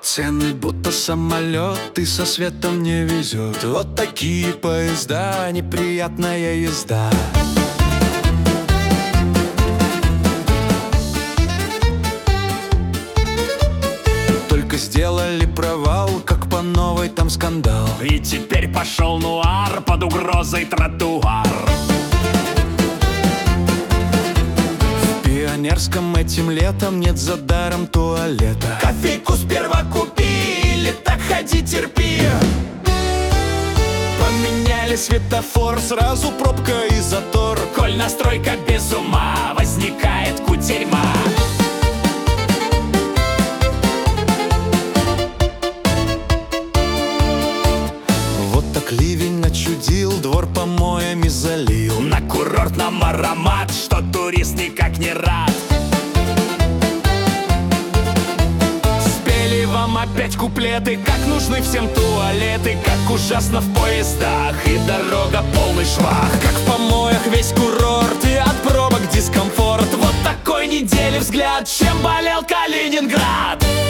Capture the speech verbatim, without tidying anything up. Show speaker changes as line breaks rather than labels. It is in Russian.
Цены будто самолет, и со светом не везет. Вот такие поезда, неприятная езда. Только сделали провал, как по новой там скандал.
И теперь пошел нуар, под угрозой тротуар.
В Пионерском этим летом нет за даром туалета.
Кофейку сперва купили, так ходи терпи.
Поменяли светофор, сразу пробка и затор.
Коль настройка без ума, возникает кутерьма.
Вот так ливень начудил, двор помоями залил.
На курортном аромат, что турист никак не рад.
Спели вам опять куплеты, как нужны всем туалеты, как ужасно в поездах и дорога полный швах. Как в помоях весь курорт и от пробок дискомфорт.
Вот такой недели взгляд, чем болел Калининград.